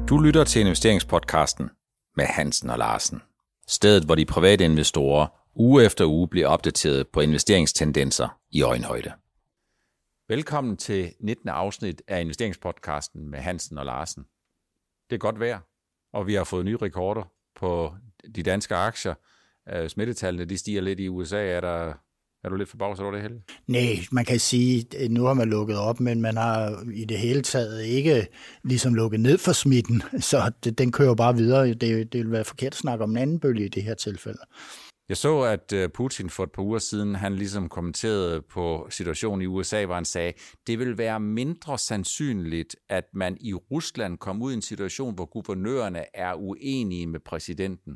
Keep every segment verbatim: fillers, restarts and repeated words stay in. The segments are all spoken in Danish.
Du lytter til investeringspodcasten med Hansen og Larsen. Stedet, hvor de private investorer uge efter uge bliver opdateret på investeringstendenser i øjenhøjde. Velkommen til nittende afsnit af investeringspodcasten med Hansen og Larsen. Det er godt vejr, og vi har fået nye rekorder på de danske aktier. Smittetallene de stiger lidt i U S A. Er der... Er du lidt forbavset over det hele? Nej, man kan sige, at nu har man lukket op, men man har i det hele taget ikke ligesom lukket ned for smitten, så det, den kører bare videre. Det, det vil være forkert at snakke om en anden bølge i det her tilfælde. Jeg så, at Putin for et par uger siden, han ligesom kommenterede på situationen i U S A, hvor han sagde, det vil være mindre sandsynligt, at man i Rusland kommer ud i en situation, hvor guvernørerne er uenige med præsidenten.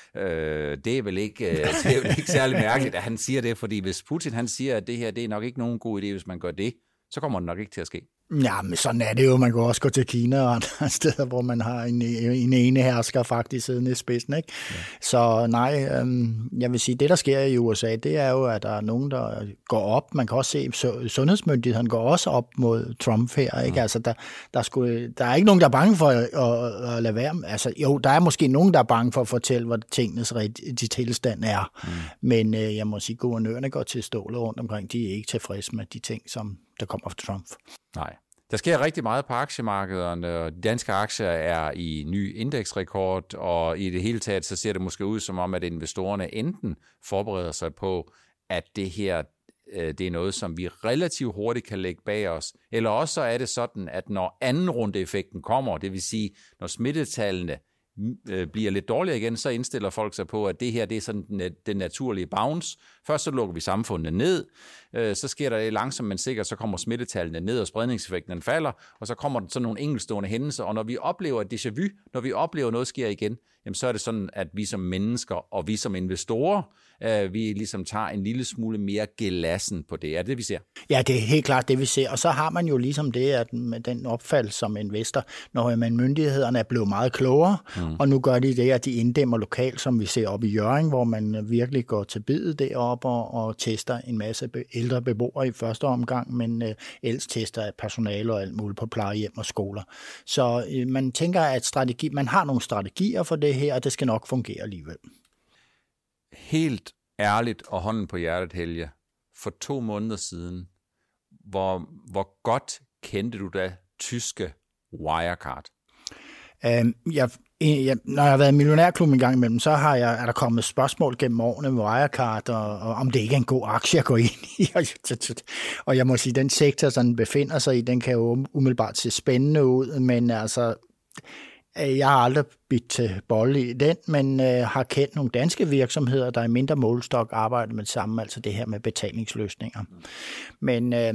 Øh, det er vel ikke, det er vel ikke særlig mærkeligt, at han siger det, fordi hvis Putin han siger, at det her det er nok ikke nogen god idé, hvis man gør det, så kommer det nok ikke til at ske. Ja, men sådan er det jo. Man kan også gå til Kina og andre steder, hvor man har en, en ene hersker faktisk siddende i spidsen, ikke? Ja. Så nej, øhm, jeg vil sige, det der sker i U S A, det er jo, at der er nogen, der går op. Man kan også se, at sundhedsmyndigheden går også op mod Trump her, ikke? Mm. Altså, der, der, skulle, der er ikke nogen, der er bange for at, at, at lade være. Altså, jo, der er måske nogen, der er bange for at fortælle, hvad tingenes de tilstand er. Mm. Men øh, jeg må sige, guvernørerne går til stålet rundt omkring. De er ikke tilfredse med de ting, som der kommer fra Trump. Nej. Der sker rigtig meget på aktiemarkederne, og de danske aktier er i ny indeksrekord, og i det hele taget så ser det måske ud som om, at investorerne enten forbereder sig på, at det her det er noget, som vi relativt hurtigt kan lægge bag os, eller også er det sådan, at når anden rundeeffekten kommer, det vil sige, når smittetallene bliver lidt dårligere igen, så indstiller folk sig på, at det her det er sådan den naturlige bounce. Først så lukker vi samfundet ned, så sker der langsomt, men sikkert, så kommer smittetallene ned, og spredningseffekten falder, og så kommer der sådan nogle enkeltstående hændelser, og når vi oplever déjà vu, når vi oplever noget sker igen, jamen så er det sådan, at vi som mennesker, og vi som investorer, vi ligesom tager en lille smule mere gelassen på det. Er det det, vi ser? Ja, det er helt klart det, vi ser. Og så har man jo ligesom det, at med den opfattelse som investor, når man myndighederne er blevet meget klogere, mm. og nu gør de det, at de inddæmmer lokalt, som vi ser op i Hjørring, hvor man virkelig går til biddet deroppe og, og tester en masse ældre beboere i første omgang, men øh, ellers tester personale og alt muligt på plejehjem og skoler. Så øh, man tænker, at strategi, man har nogle strategier for det her, og det skal nok fungere alligevel. Helt ærligt og hånden på hjertet, Helge, for to måneder siden, hvor, hvor godt kendte du da tyske Wirecard? Um, jeg, jeg, når jeg har været i millionærklubben en gang imellem, så har jeg, er der kommet spørgsmål gennem årene med Wirecard, og, og om det ikke er en god aktie at gå ind i. Og jeg må sige, den sektor, som den befinder sig i, den kan jo umiddelbart se spændende ud, men altså... Jeg har aldrig bidt til bolle i den, men øh, har kendt nogle danske virksomheder, der i mindre målestok arbejder med det samme, altså det her med betalingsløsninger. Mm. Men, øh,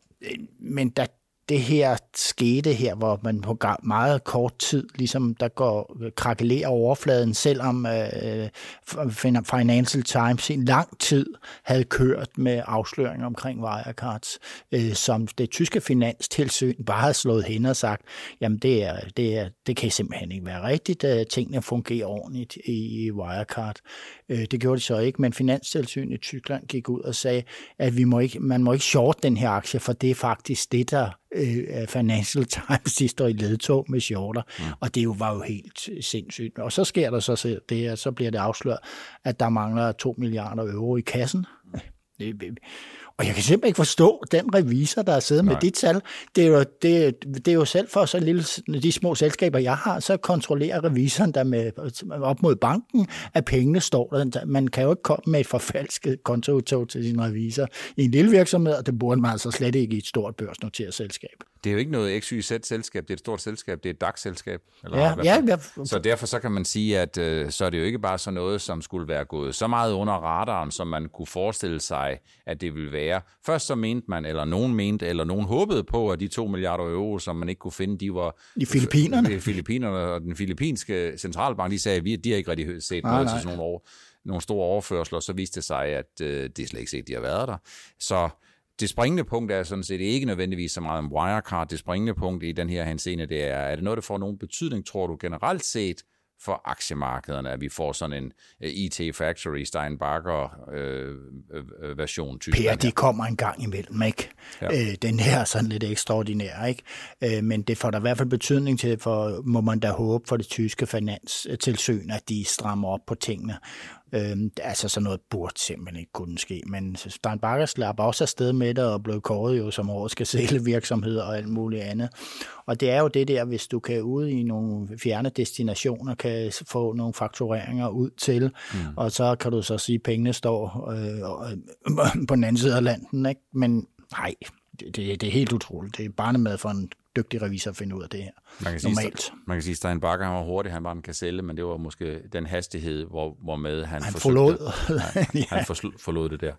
men da det her skete her, hvor man på meget kort tid, ligesom der går krakelerer overfladen, selvom øh, Financial Times i lang tid havde kørt med afsløringer omkring Wirecards, øh, som det tyske finanstilsyn bare havde slået hen og sagt, jamen det, er, det, er, det kan simpelthen ikke være rigtigt, at tingene fungerer ordentligt i Wirecard. Øh, det gjorde de så ikke, men Finanstilsynet i Tyskland gik ud og sagde, at vi må ikke, man må ikke short den her aktie, for det er faktisk det, der Financial Times de står i ledtog med shorter, mm. og det jo var jo helt sindssygt. Og så sker der så det, og så bliver det afsløret, at der mangler to milliarder euro i kassen. Mm. Og jeg kan simpelthen ikke forstå den revisor, der er siddet Nej. med de tal. Det er, jo, det, det er jo selv for så lille, de små selskaber, jeg har, så kontrollerer revisoren der med op mod banken, at pengene står der. Man kan jo ikke komme med et forfalsket kontoudtog til sin revisor i en lille virksomhed, og det burde man altså slet ikke i et stort børsnoteret selskab. Det er jo ikke noget X Y Z-selskab, det er et stort selskab, det er et D A X-selskab. Eller ja, ja, ja. Så derfor så kan man sige, at øh, så er det jo ikke bare sådan noget, som skulle være gået så meget under radaren, som man kunne forestille sig, at det ville være. Først så mente man, eller nogen mente, eller nogen håbede på, at de to milliarder euro, som man ikke kunne finde, de var... I Filippinerne. De Filippinerne og den filippinske centralbank, de sagde, at de har ikke rigtig set nej, noget nej. til sådan nogle, over, nogle store overførsler, så viste det sig, at øh, det er slet ikke set, de har været der. Så... Det springende punkt er sådan set ikke nødvendigvis så meget om Wirecard. Det springende punkt i den her henseende, det er, er det noget, der får nogen betydning, tror du, generelt set for aktiemarkederne, at vi får sådan en I T Factory Steinbacher øh, øh, version. Per, de kommer en gang imellem, ikke? Ja. Øh, den her er sådan lidt ekstraordinær, ikke? Øh, men det får der i hvert fald betydning til, for må man da håbe for det tyske finanstilsyn, at de strammer op på tingene. Øhm, altså sådan noget burde simpelthen ikke kunne ske, men Steinbacher slap også afsted med det og blev kåret jo som årets gazellevirksomhed og alt muligt andet. Og det er jo det der, hvis du kan ud i nogle fjerne destinationer, kan få nogle faktureringer ud til, mm. og så kan du så sige, at pengene står øh, på den anden side af landet, ikke? Men nej, det, det, det er helt utroligt. Det er barnemad for en dygtig revisor at finde ud af det her. Man kan normalt. Sige, man kan sige, at Steinbacher han var hurtig, han var en gazelle, men det var måske den hastighed, hvor, hvor med han, han forlod. Han, han forlod det der.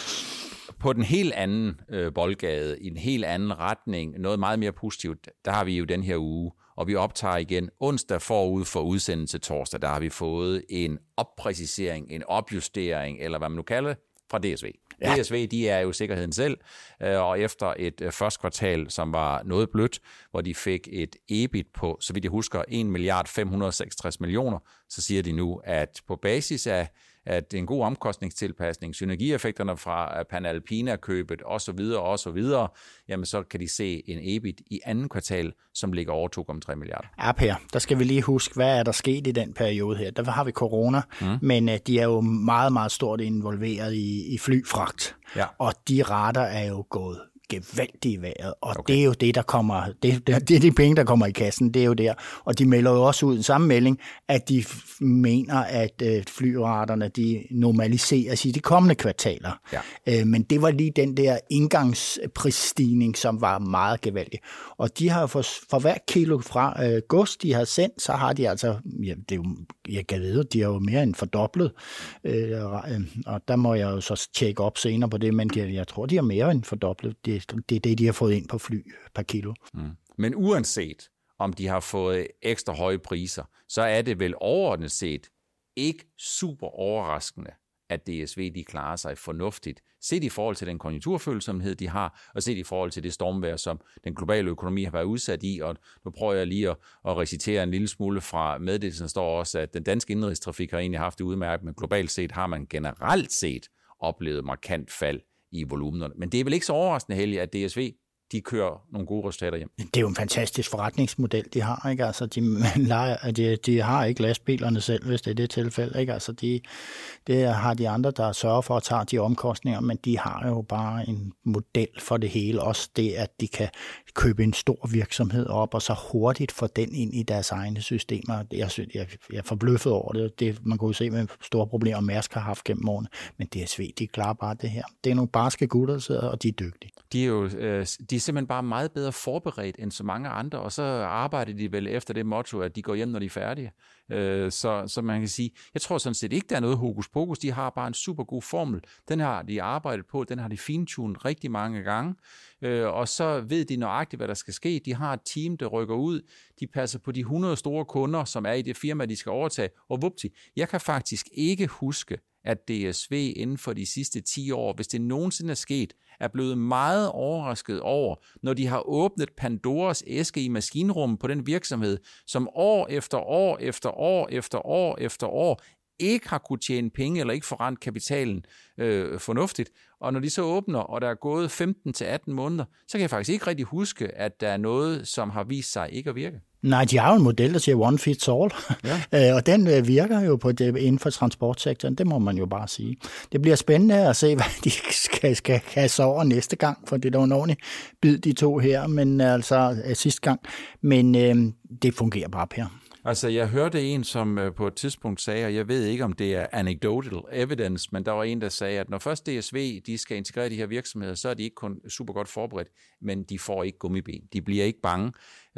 På den helt anden øh, boldgade, i en helt anden retning, noget meget mere positivt, der har vi jo den her uge, og vi optager igen onsdag forud for udsendelse torsdag, der har vi fået en oppræcisering, en opjustering, eller hvad man nu kalder det, fra D S V. Ja. D S V, de er jo sikkerheden selv, og efter et første kvartal, som var noget blødt, hvor de fik et E B I T på, så vidt jeg husker, en milliard fem hundrede og seksogtres millioner, så siger de nu, at på basis af at en god omkostningstilpasning, synergieffekterne fra Panalpina-købet osv., osv., jamen så kan de se en E B I T i anden kvartal, som ligger over to komma tre milliarder. Ja, Per, der skal vi lige huske, hvad er der sket i den periode her. Der har vi corona, mm. men de er jo meget, meget stort involveret i, i flyfragt, ja. Og de rater er jo gået gevaldigt i vejret, og okay. Det er jo det, der kommer, det, det, det er de penge, der kommer i kassen, det er jo der, og de melder jo også ud en samme melding, at de mener, at øh, flyraterne, de normaliseres i de kommende kvartaler. Ja. Øh, men det var lige den der indgangsprissstigning, som var meget gevaldig. Og de har for, for hver kilo fra øh, gods, de har sendt, så har de altså, ja, det er jo, jeg kan vide, de har jo mere end fordoblet, øh, og der må jeg jo så tjekke op senere på det, men de, jeg tror, de har mere end fordoblet. Det Det er det, de har fået ind på fly per kilo. Mm. Men uanset om de har fået ekstra høje priser, så er det vel overordnet set ikke super overraskende, at D S V de klarer sig fornuftigt, set i forhold til den konjunkturfølsomhed, de har, og set i forhold til det stormvejr, som den globale økonomi har været udsat i. Og nu prøver jeg lige at, at recitere en lille smule fra meddelelsen, der står også, at den danske indenrigstrafik har egentlig haft det udmærket, men globalt set har man generelt set oplevet markant fald i volumenerne. Men det er vel ikke så overraskende, Helge, at D S V de kører nogle gode resultater hjem. Det er jo en fantastisk forretningsmodel, de har, ikke? Altså, de, leger, de, de har ikke lastbilerne selv, hvis det er det tilfælde, ikke? Altså, de, det har de andre, der sørger for at tage de omkostninger, men de har jo bare en model for det hele. Også det, at de kan købe en stor virksomhed op, og så hurtigt få den ind i deres egne systemer. Jeg, jeg, jeg er forbløffet over det. det. Man kunne jo se, hvad store problemer Mærsk har haft gennem årene, men D S V, de klarer bare det her. Det er nogle barske gutter, der sidder, og de er dygtige. De er jo øh, de er simpelthen bare meget bedre forberedt end så mange andre, og så arbejder de vel efter det motto, at de går hjem, når de er færdige. Øh, så, så man kan sige, jeg tror sådan set ikke, der er noget hokus pokus. De har bare en super god formel. Den har de arbejdet på, den har de fintunet rigtig mange gange, øh, og så ved de nøjagtigt, hvad der skal ske. De har et team, der rykker ud. De passer på de hundrede store kunder, som er i det firma, de skal overtage. Og vupti, jeg kan faktisk ikke huske, at D S V inden for de sidste ti år, hvis det nogensinde er sket, er blevet meget overrasket over, når de har åbnet Pandoras æske i maskinrummet på den virksomhed, som år efter år efter år efter år efter år ikke har kunne tjene penge eller ikke forrent kapitalen øh, fornuftigt. Og når de så åbner, og der er gået femten til atten måneder, så kan jeg faktisk ikke rigtig huske, at der er noget, som har vist sig ikke at virke. Nej, de har jo en model, der siger one fits all, ja. Og den virker jo på det, inden for transportsektoren, det må man jo bare sige. Det bliver spændende at se, hvad de skal, skal kasse over næste gang, for det er jo en ordentlig bid, de to her, men altså sidste gang. Men øh, det fungerer bare, Per. Altså, jeg hørte en, som på et tidspunkt sagde, og jeg ved ikke, om det er anecdotal evidence, men der var en, der sagde, at når først D S V de skal integrere de her virksomheder, så er de ikke kun super godt forberedt, men de får ikke gummiben. De bliver ikke bange.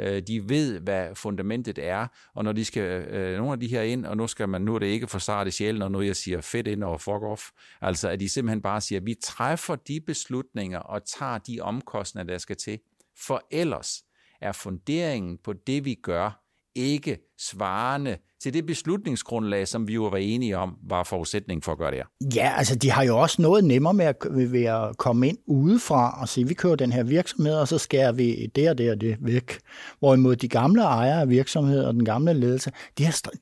De ved, hvad fundamentet er, og når de skal, nogle af de her ind, og nu skal man, nu er det ikke for sarte sjælen, og nu jeg siger fedt ind og fuck off, altså at de simpelthen bare siger, at vi træffer de beslutninger og tager de omkostninger, der skal til, for ellers er funderingen på det, vi gør, ikke svarende til det beslutningsgrundlag, som vi jo var enige om, var forudsætningen for at gøre det her. Ja, altså de har jo også noget nemmere med at, ved at komme ind udefra og sige, vi kører den her virksomhed, og så skærer vi det og det og det væk. Hvorimod de gamle ejere af virksomheder og den gamle ledelse, de har,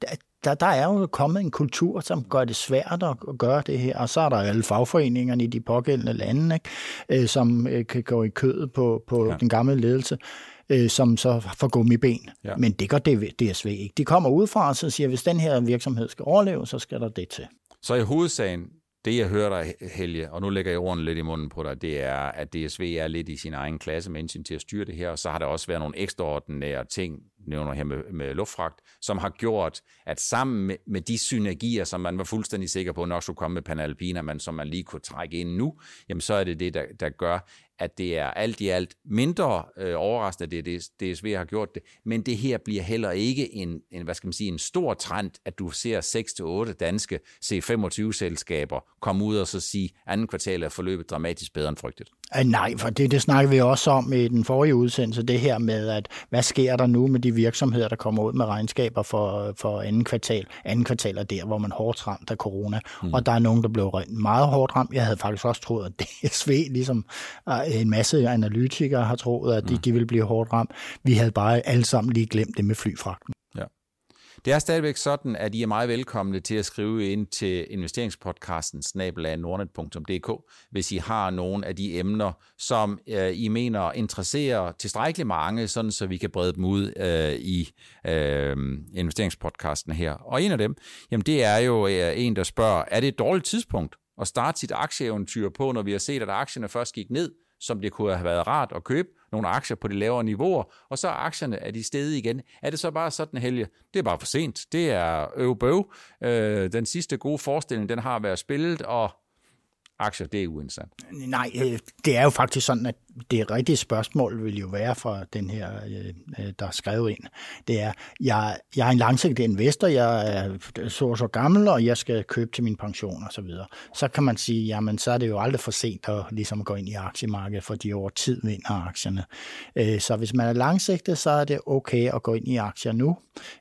der, der er jo kommet en kultur, som gør det svært at gøre det her, og så er der alle fagforeningerne i de pågældende lande, ikke? Øh, som øh, kan gå i kødet på, på ja. den gamle ledelse, øh, som så får gummiben. Ja. Men det gør D S V ikke. De kommer udefra og så siger, hvis den her virksomhed skal overleve, så skal der det til. Så i hovedsagen, det jeg hører dig, Helge, og nu lægger jeg ordene lidt i munden på dig, det er, at D S V er lidt i sin egen klasse med hensyn til at styre det her, og så har der også været nogle ekstraordinære ting, nævner her med, med luftfragt, som har gjort, at sammen med, med de synergier, som man var fuldstændig sikker på nok skulle komme med Panalpina, men som man lige kunne trække ind nu, jamen så er det det, der, der gør, at det er alt i alt mindre øh, overraskende, at det, D S V har gjort det, men det her bliver heller ikke en, en, hvad skal man sige, en stor trend, at du ser seks til otte danske C femogtyve-selskaber komme ud og så sige, anden kvartal er forløbet dramatisk bedre end frygtet. Nej, for det, det snakker vi også om i den forrige udsendelse, det her med, at hvad sker der nu med de virksomheder, der kommer ud med regnskaber for, for anden kvartal. Anden kvartal er der, hvor man hårdt ramt af corona, mm. og der er nogen, der blev meget hårdt ramt. Jeg havde faktisk også troet, at D S V, ligesom en masse analytikere har troet, at de, mm. de ville blive hårdt ramt. Vi havde bare alle sammen lige glemt det med flyfragten. Ja. Det er stadigvæk sådan, at I er meget velkomne til at skrive ind til investeringspodcasten snabel-a nordnet punktum d k, hvis I har nogle af de emner, som øh, I mener interesserer tilstrækkeligt mange, sådan så vi kan brede dem ud øh, i øh, investeringspodcasten her. Og en af dem, jamen det er jo øh, en, der spørger, er det et dårligt tidspunkt at starte sit aktieeventyr på, når vi har set, at aktierne først gik ned, som det kunne have været rart at købe nogle aktier på de lavere niveauer, og så er aktierne er de steget igen. Er det så bare sådan, Helge? Det er bare for sent. Det er øvbøv. Øh, den sidste gode forestilling, den har været spillet, og aktier, det er uinteressant. Nej, det er jo faktisk sådan, at det rigtige spørgsmål vil jo være fra den her, der er skrevet ind. Det er, jeg, jeg er en langsigtet investor, jeg er så så gammel, og jeg skal købe til min pension og så videre. Så kan man sige, jamen så er det jo aldrig for sent at ligesom gå ind i aktiemarkedet, fordi over tid vinder aktierne. Så hvis man er langsigtet, så er det okay at gå ind i aktier nu.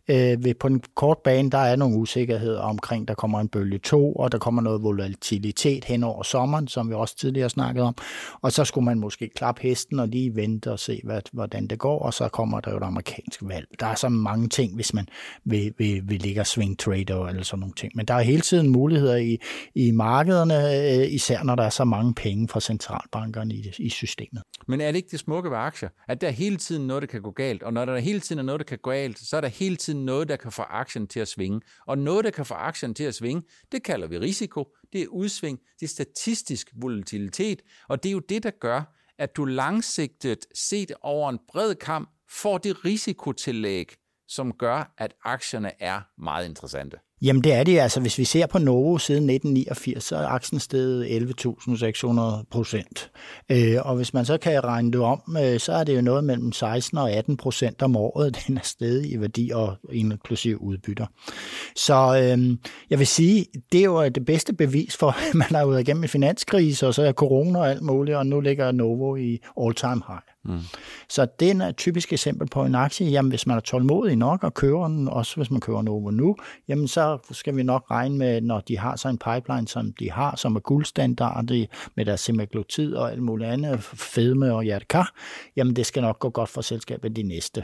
På den korte bane, der er nogle usikkerheder omkring, der kommer en bølge to, og der kommer noget volatilitet hen over sommeren, som vi også tidligere snakkede om, og så skulle man måske klappe hesten og lige vente og se, hvad, hvordan det går, og så kommer der jo et amerikansk valg. Der er så mange ting, hvis man vil, vil, vil ligge og swing trader eller sådan nogle ting, men der er hele tiden muligheder i, i markederne, især når der er så mange penge fra centralbankerne i, i systemet. Men er det ikke det smukke ved aktier, at der hele tiden noget, der kan gå galt, og når der hele tiden er noget, der kan gå galt, så er der hele tiden noget, der kan få aktien til at svinge, og noget, der kan få aktien til at svinge, det kalder vi risiko. Det er udsving, det er statistisk volatilitet, og det er jo det, der gør, at du langsigtet set over en bred kamp får det risikotillæg, som gør, at aktierne er meget interessante. Jamen det er det, altså hvis vi ser på Novo siden nitten niogfirs, så er aktien steget elleve tusind seks hundrede procent. Øh, og hvis man så kan regne det om, øh, så er det jo noget mellem seksten og atten procent om året, den er steget i værdi og inklusiv udbytter. Så øh, jeg vil sige, det er jo det bedste bevis for, at man er ude igennem en finanskrise, og så er corona og alt muligt, og nu ligger Novo i all-time high. Mm. Så det er et typisk eksempel på en aktie. Jamen, hvis man er tålmodig nok og køber den, også hvis man køber Novo nu, jamen så skal vi nok regne med, når de har så en pipeline, som de har, som er guldstandard med deres semaglutid og alt muligt andet, fedme og hjertekar, jamen det skal nok gå godt for selskabet de næste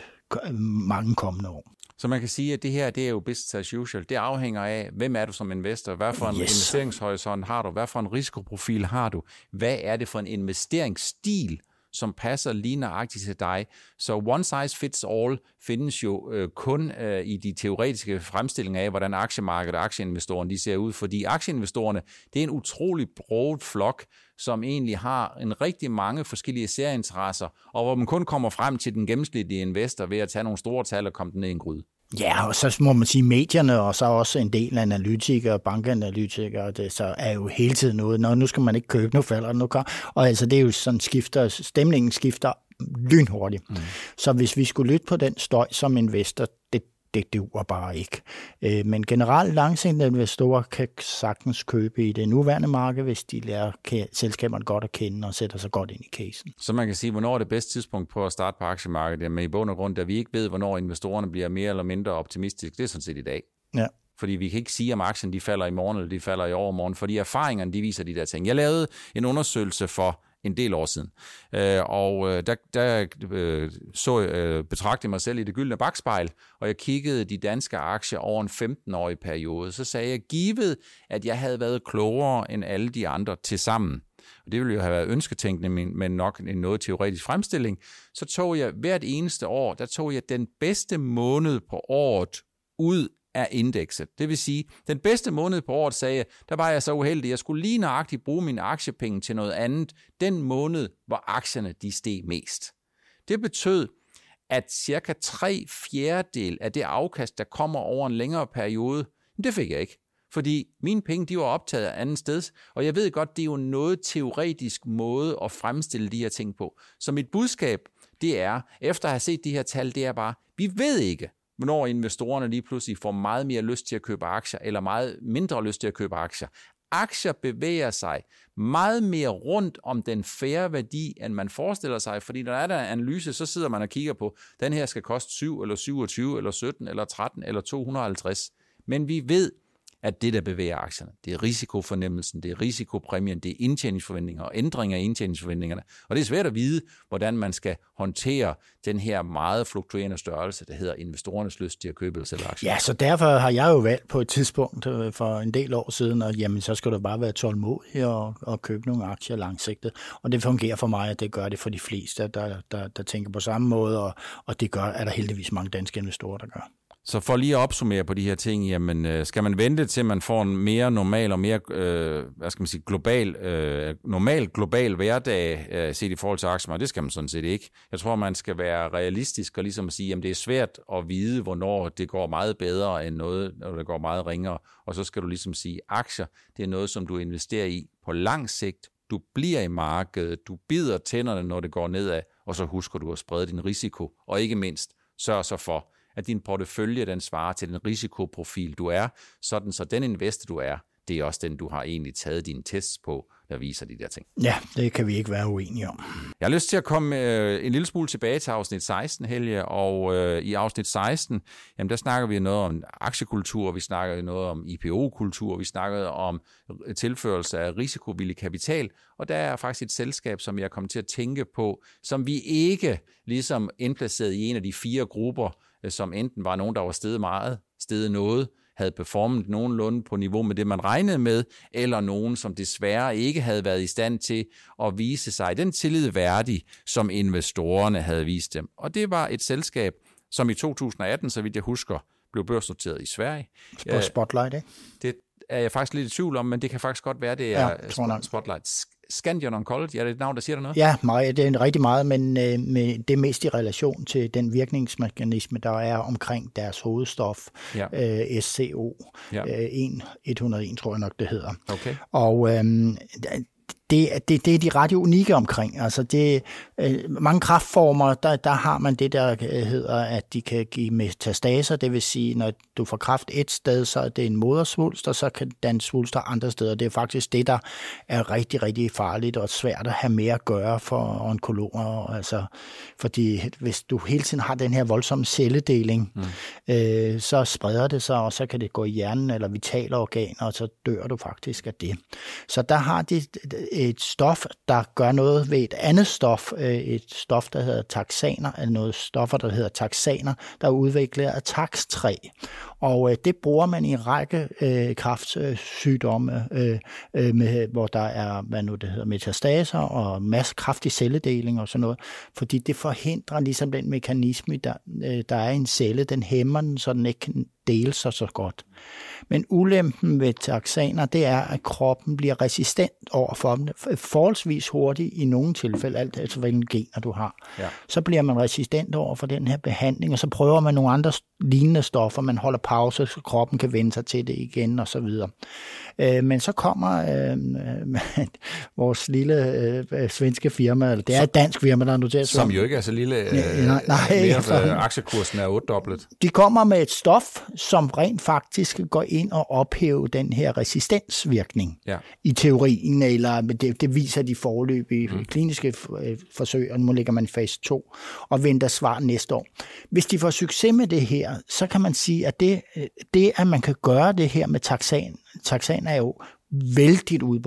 mange kommende år. Så man kan sige, at det her, det er jo business as usual. Det afhænger af, hvem er du som investor? Hvad for en yes. investeringshorisont har du? Hvad for en risikoprofil har du? Hvad er det for en investeringsstil, som passer lige nøjagtigt til dig? Så one size fits all findes jo øh, kun øh, i de teoretiske fremstillinger af, hvordan aktiemarkedet og aktieinvestorerne de ser ud, fordi aktieinvestorerne, det er en utrolig broad flok, som egentlig har en rigtig mange forskellige særinteresser, og hvor man kun kommer frem til den gennemsnitlige investor ved at tage nogle store tal og komme den ned i en gryde. Ja, og så må man sige medierne, og så også en del af analytikere, bankanalytikere, det så er jo hele tiden noget. Nå, nu skal man ikke købe, nu falder det, nu kommer. Og altså, det er jo sådan, skifter, stemningen skifter lynhurtigt. Mm. Så hvis vi skulle lytte på den støj som investor, det det duer bare ikke. Men generelt langsigtede investorer kan sagtens købe i det nuværende marked, hvis de lærer selskaberne godt at kende og sætter sig godt ind i casen. Så man kan sige, hvornår er det bedste tidspunkt på at starte på aktiemarkedet? Men i bund og grund, da vi ikke ved, hvornår investorerne bliver mere eller mindre optimistiske, det er sådan set i dag. Ja. Fordi vi kan ikke sige, om aktien de falder i morgen, eller de falder i overmorgen, fordi erfaringerne de viser de der ting. Jeg lavede en undersøgelse for en del år siden. Øh, og øh, der, der øh, så øh, betragtede mig selv i det gyldne bakspejl, og jeg kiggede de danske aktier over en femten-årig periode. Så sagde jeg, givet, at jeg havde været klogere end alle de andre til sammen, og det ville jo have været ønsketænkende, men nok en noget teoretisk fremstilling, så tog jeg hvert eneste år, der tog jeg den bedste måned på året ud af indekset. Det vil sige, den bedste måned på året, sagde jeg, der var jeg så uheldig, jeg skulle lige nøjagtigt bruge mine aktiepenge til noget andet, den måned, hvor aktierne de steg mest. Det betød, at cirka tre fjerdedel af det afkast, der kommer over en længere periode, det fik jeg ikke. Fordi mine penge, de var optaget af andet sted, og jeg ved godt, det er jo noget teoretisk måde at fremstille de her ting på. Så mit budskab, det er, efter at have set de her tal, det er bare, vi ved ikke, hvornår investorerne lige pludselig får meget mere lyst til at købe aktier, eller meget mindre lyst til at købe aktier. Aktier bevæger sig meget mere rundt om den færre værdi, end man forestiller sig, fordi når der er der en analyse, så sidder man og kigger på, den her skal koste syv, eller syvogtyve, eller sytten, eller tretten, eller to hundrede og halvtreds. Men vi ved, at det, der bevæger aktierne, det er risikofornemmelsen, det er risikopræmien, det er indtjeningsforventninger og ændringer af indtjeningsforventningerne. Og det er svært at vide, hvordan man skal håndtere den her meget fluktuerende størrelse, der hedder investorernes lyst til at købe eller sælge aktier. Ja, så derfor har jeg jo valgt på et tidspunkt for en del år siden, at jamen, så skal du bare være tålmodig og, og købe nogle aktier langsigtet. Og det fungerer for mig, at det gør det for de fleste, der, der, der tænker på samme måde, og, og det gør, at der heldigvis mange danske investorer, der gør. Så for lige at opsummere på de her ting, jamen skal man vente til, man får en mere normal og mere, øh, hvad skal man sige, global, øh, normal global hverdag øh, set i forhold til aktier? Det skal man sådan set ikke. Jeg tror, man skal være realistisk og ligesom at sige, jamen det er svært at vide, hvornår det går meget bedre end noget, når det går meget ringere. Og så skal du ligesom sige, aktier, det er noget, som du investerer i på lang sigt. Du bliver i markedet, du bider tænderne, når det går nedad, og så husker du at sprede din risiko. Og ikke mindst, sørg så for, at din portefølje, den svarer til den risikoprofil, du er, sådan så den investor, du er, det er også den, du har egentlig taget dine tests på, der viser de der ting. Ja, det kan vi ikke være uenige om. Jeg har lyst til at komme øh, en lille smule tilbage til afsnit seksten, Helge, og øh, i afsnit seksten, jamen der snakker vi noget om aktiekultur, vi snakker noget om I P O-kultur, vi snakker om tilførelse af risikovillig kapital, og der er faktisk et selskab, som jeg er kommet til at tænke på, som vi ikke ligesom indplaceret i en af de fire grupper, som enten var nogen, der var steget meget, steget noget, havde performet nogenlunde på niveau med det, man regnede med, eller nogen, som desværre ikke havde været i stand til at vise sig den tillid værdig, som investorerne havde vist dem. Og det var et selskab, som i to tusind og atten, så vidt jeg husker, blev børsnoteret i Sverige. På Spotlight, ikke? Det er jeg faktisk lidt i tvivl om, men det kan faktisk godt være, det er ja, Spotlight. Scandion Oncology, er det et navn, der siger der noget? Ja, meget, det er rigtig meget, men øh, med det er mest i relation til den virkningsmekanisme, der er omkring deres hovedstof, ja. øh, S C O, ja. øh, et hundrede og en, tror jeg nok, det hedder. Okay. Og øh, det, det, det er de ret unikke omkring. Altså det, øh, mange kræftformer, der, der har man det, der hedder, at de kan give metastaser, det vil sige, når du får kræft et sted, så er det en modersvulst, og så kan den svulster andre steder. Det er faktisk det, der er rigtig, rigtig farligt og svært at have mere at gøre for onkologer. Altså, fordi hvis du hele tiden har den her voldsomme celledeling, mm. øh, så spreder det sig, og så kan det gå i hjernen eller vitale organer, og så dør du faktisk af det. Så der har de et stof, der gør noget ved et andet stof, et stof, der hedder taxaner, eller noget stoffer, der hedder taxaner, der er udviklet af taxtræ. Og øh, det bruger man i en række øh, kræftsygdomme, øh, øh, med, hvor der er, hvad nu det hedder, metastaser og masse kraftig celledeling og sådan noget, fordi det forhindrer ligesom den mekanisme, der, øh, der er i en celle, den hæmmer den, så den ikke kan dele sig så godt. Men ulempen ved taxaner, det er, at kroppen bliver resistent over for dem, forholdsvis hurtigt i nogle tilfælde, alt altså hvilke gener du har. Ja. Så bliver man resistent over for den her behandling, og så prøver man nogle andre lignende stoffer, man holder pause, så kroppen kan vende sig til det igen, og så videre. Øh, men så kommer øh, øh, vores lille øh, svenske firma, eller det er et dansk firma, der er noteret. Som jo ikke er så lille, øh, nej, nej, mere, for, øh, aktiekursen er ottedoblet. De kommer med et stof, som rent faktisk går ind og ophæver den her resistensvirkning ja. i teorien, eller det, det viser de foreløbige mm. kliniske forsøg, og nu ligger man i fase to, og venter svar næste år. Hvis de får succes med det her, så kan man sige, at det, det at man kan gøre det her med taxan, taxan er jo vældigt udbredt.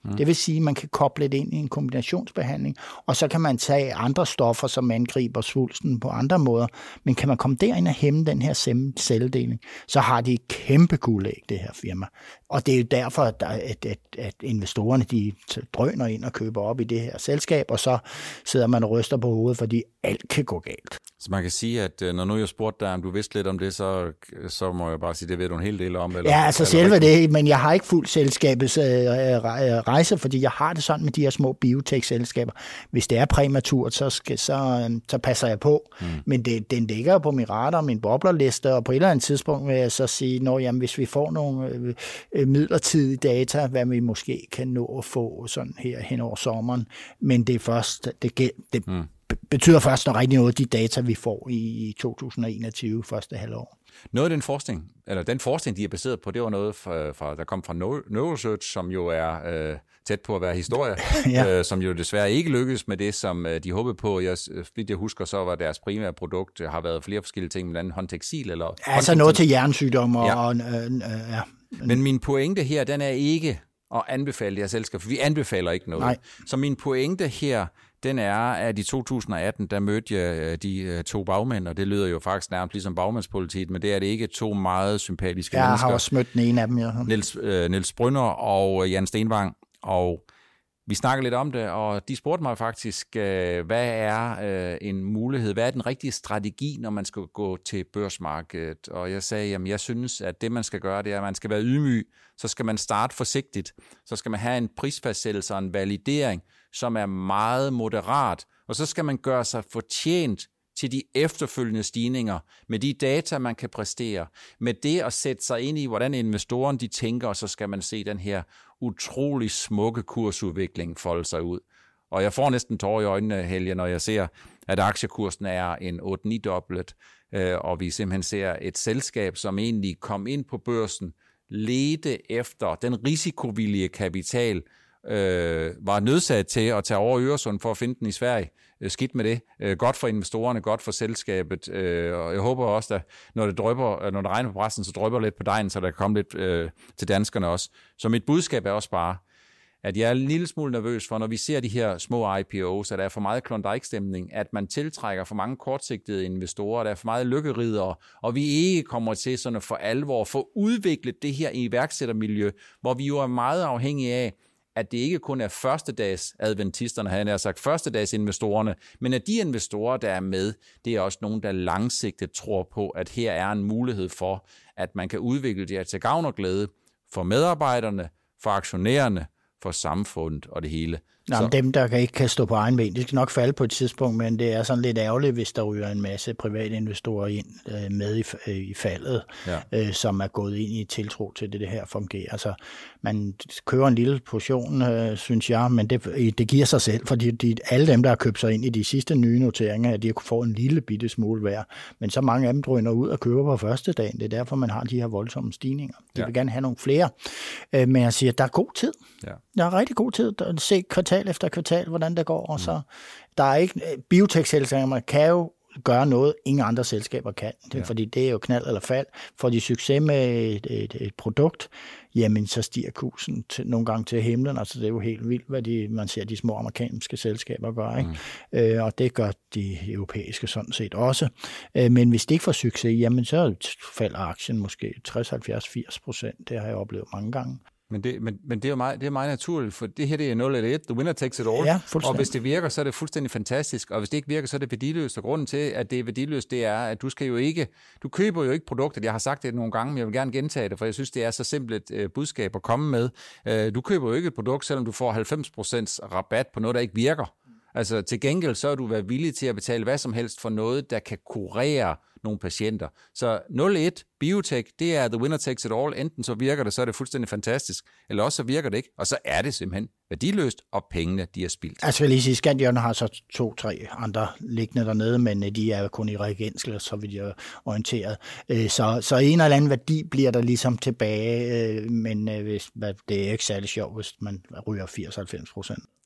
Mm. Det vil sige, at man kan koble det ind i en kombinationsbehandling, og så kan man tage andre stoffer, som angriber svulsten på andre måder. Men kan man komme derind og hæmme den her celledeling, så har de et kæmpe guldæg, det her firma. Og det er jo derfor, at, at, at, at investorerne de drøner ind og køber op i det her selskab, og så sidder man og ryster på hovedet, fordi alt kan gå galt. Så man kan sige, at når nu jeg spurgte dig, om du vidste lidt om det, så, så må jeg bare sige, det ved du en hel del om. Eller, ja, altså selve det, men jeg har ikke fuldt selskabets øh, rejse, fordi jeg har det sådan med de her små biotech-selskaber. Hvis det er præmaturt, så, skal, så, så passer jeg på. Mm. Men det, den ligger på min radar, min boblerliste, og på et eller andet tidspunkt vil jeg så sige, når, jamen, hvis vi får nogle øh, midlertidige data, hvad vi måske kan nå at få sådan her hen over sommeren, men det er først, det, det mm. betyder først noget rigtig noget, de data, vi får i to tusind og enogtyve, første halvår. Noget af den forskning, eller den forskning, de er baseret på, det var noget, fra, fra, der kom fra Neurosearch, som jo er øh, tæt på at være historie, ja. øh, som jo desværre ikke lykkedes med det, som øh, de håbede på. Jeg, fordi jeg husker, så var deres primære produkt, har været flere forskellige ting, blandt andet Hontexil. Eller ja, altså noget til hjernesygdomme. Og, ja. Og, øh, øh, ja. Men min pointe her, den er ikke at anbefale det her selskab, for vi anbefaler ikke noget. Nej. Så min pointe her, den er, at i to tusind og atten, der mødte jeg de to bagmænd, og det lyder jo faktisk nærmest ligesom bagmandspolitiet, men det er det ikke, to meget sympatiske jeg mennesker. Jeg har også mødt den ene af dem, ja. Niels, øh, Niels Brynner og Jan Stenvang, og vi snakkede lidt om det, og de spurgte mig faktisk, øh, hvad er øh, en mulighed, hvad er den rigtige strategi, når man skal gå til børsmarkedet? Og jeg sagde, jamen jeg synes, at det man skal gøre, det er, at man skal være ydmyg, så skal man starte forsigtigt, så skal man have en prisfastsættelse og en validering, som er meget moderat, og så skal man gøre sig fortjent til de efterfølgende stigninger, med de data, man kan præstere, med det at sætte sig ind i, hvordan investorerne de tænker, og så skal man se den her utrolig smukke kursudvikling folde sig ud. Og jeg får næsten tårer i øjnene, Helge, når jeg ser, at aktiekursen er en otte ni dobbelt, og vi simpelthen ser et selskab, som egentlig kom ind på børsen, ledte efter den risikovillige kapital, øh, var nødsat til at tage over Øresund for at finde den i Sverige. Skidt med det. Godt for investorerne, godt for selskabet, og jeg håber også, at når det, drypper, når det regner på pressen, så drypper lidt på dejen, så der kan komme lidt øh, til danskerne også. Så mit budskab er også bare, at jeg er en lille smule nervøs for, når vi ser de her små I P O's, at der er for meget Klondike-stemning, at man tiltrækker for mange kortsigtede investorer, der er for meget lykkeriddere, og vi ikke kommer til sådan for alvor at få udviklet det her iværksættermiljø, hvor vi jo er meget afhængige af, at det ikke kun er førstedags adventisterne, havde jeg sagt førstedags investorerne, men at de investorer, der er med, det er også nogen, der langsigtet tror på, at her er en mulighed for, at man kan udvikle det her til gavn og glæde for medarbejderne, for aktionærerne, for samfundet og det hele. Nå, men dem, der ikke kan stå på egen ben, det skal nok falde på et tidspunkt, men det er sådan lidt ærgerligt, hvis der ryger en masse private investorer ind øh, med i, øh, i faldet, ja. øh, som er gået ind i tiltro til, det, det her fungerer. Altså, man køber en lille portion, øh, synes jeg, men det, det giver sig selv, fordi de, alle dem, der har købt sig ind i de sidste nye noteringer, de har kunnet få en lille bitte smule hver, men så mange af dem drøner ud og køber på første dagen. Det er derfor, man har de her voldsomme stigninger. De ja. vil gerne have nogle flere, øh, men jeg siger, at der er god tid. Ja. Der er rigtig god tid at se kvartal efter kvartal, hvordan det går, og så der er ikke, biotech-selskaber kan jo gøre noget, ingen andre selskaber kan, det, ja. fordi det er jo knald eller fald. Får de succes med et, et, et produkt, jamen så stiger kursen til, nogle gange til himlen, altså det er jo helt vildt, hvad de, man ser de små amerikanske selskaber gør, ikke? Mm. Øh, og det gør de europæiske sådan set også. Øh, men hvis de ikke får succes, jamen så falder aktien måske tres, halvfjerds, firs procent, det har jeg oplevet mange gange. Men, det, men, men det, er jo meget, det er meget naturligt, for det her det er nul eller et. The winner takes it all. Ja, og hvis det virker, så er det fuldstændig fantastisk. Og hvis det ikke virker, så er det værdiløst. Og grunden til, at det er værdiløst, det er, at du skal jo ikke, du køber jo ikke produkter. Jeg har sagt det nogle gange, men jeg vil gerne gentage det, for jeg synes, det er så simpelt et uh, budskab at komme med. Uh, du køber jo ikke et produkt, selvom du får halvfems procent rabat på noget, der ikke virker. Altså til gengæld, så er du været villig til at betale hvad som helst for noget, der kan kurere nogle patienter. Så nul et biotech, det er the winner takes it all. Enten så virker det, så er det fuldstændig fantastisk, eller også så virker det ikke, og så er det simpelthen værdiløst, og pengene, de er spildt. Jeg skal lige sige, Scandion har så to-tre andre liggende dernede, men de er kun i reagensler, så vidt jeg er orienteret. Så, så en eller anden værdi bliver der ligesom tilbage, men hvis, det er ikke særlig sjovt, hvis man ryger firs til halvfems procent.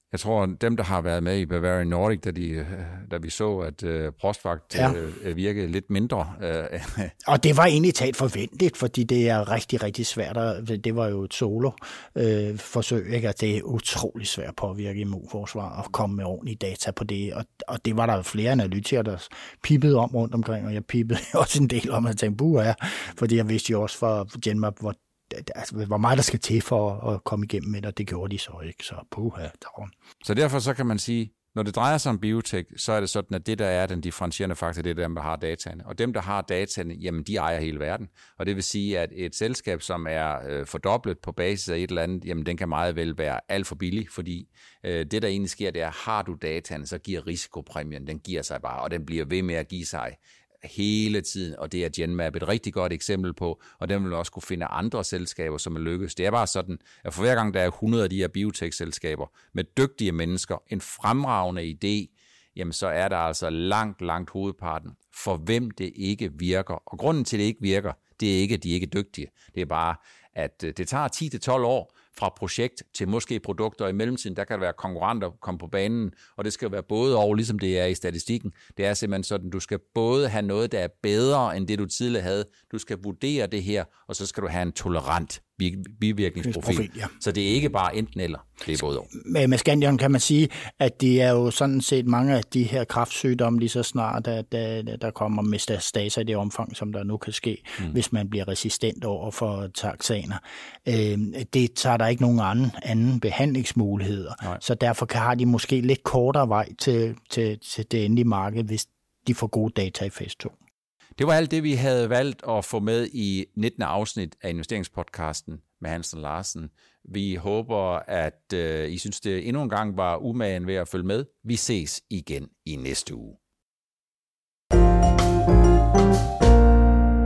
Jeg tror, dem, der har været med i Bavarian Nordic, da, de, da vi så, at uh, Prostvagt ja. uh, virkede lidt mindre. Uh, og det var egentlig talt forventeligt, fordi det er rigtig, rigtig svært. At, det var jo et solo-forsøg, øh, og det er utrolig svært at påvirke immunforsvar og komme med ordentlige data på det. Og, og det var der flere analytikere, der pippede om rundt omkring, og jeg pippede også en del om, at jeg tænkte, buh, ja, fordi jeg vidste jo også fra Genmab, hvor altså, hvor meget der skal til for at komme igennem med det, og det gjorde de så ikke. Så puha, der. Så derfor så kan man sige, når det drejer sig om biotech, så er det sådan, at det, der er den differentierende faktor, det er dem, der har dataene. Og dem, der har dataene, jamen de ejer hele verden. Og det vil sige, at et selskab, som er øh, fordoblet på basis af et eller andet, jamen den kan meget vel være alt for billig, fordi øh, det, der egentlig sker, det er, har du dataene, så giver risikopræmien, den giver sig bare, og den bliver ved med at give sig hele tiden, og det er Genmab et rigtig godt eksempel på, og den vil også kunne finde andre selskaber, som er lykkes. Det er bare sådan, at for hver gang der er hundrede af de her biotech-selskaber med dygtige mennesker, en fremragende idé, jamen så er der altså langt, langt hovedparten, for hvem det ikke virker. Og grunden til, at det ikke virker, det er ikke, at de ikke er dygtige. Det er bare, at det tager ti til tolv år fra projekt til måske produkter, og i mellemtiden, der kan der være konkurrenter komme på banen, og det skal være både og, ligesom det er i statistikken. Det er simpelthen sådan, du skal både have noget, der er bedre end det, du tidligere havde. Du skal vurdere det her, og så skal du have en tolerant bivirkningsprofil. Ja. Så det er ikke bare enten eller, det er både og. Med, med Scandion kan man sige, at det er jo sådan set mange af de her kræftsygdomme lige så snart, at der, der kommer metastase i det omfang, som der nu kan ske, mm. hvis man bliver resistent over for taxaner. Øh, det tager der ikke nogen anden, anden behandlingsmuligheder, Nej. Så derfor kan, har de måske lidt kortere vej til, til, til det endelige marked, hvis de får gode data i fase to. Det var alt det, vi havde valgt at få med i nittende afsnit af investeringspodcasten med Hansen Larsen. Vi håber, at øh, I synes, det endnu en gang var umagen ved at følge med. Vi ses igen i næste uge.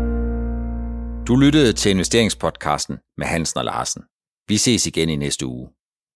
Du lyttede til investeringspodcasten med Hansen og Larsen. Vi ses igen i næste uge.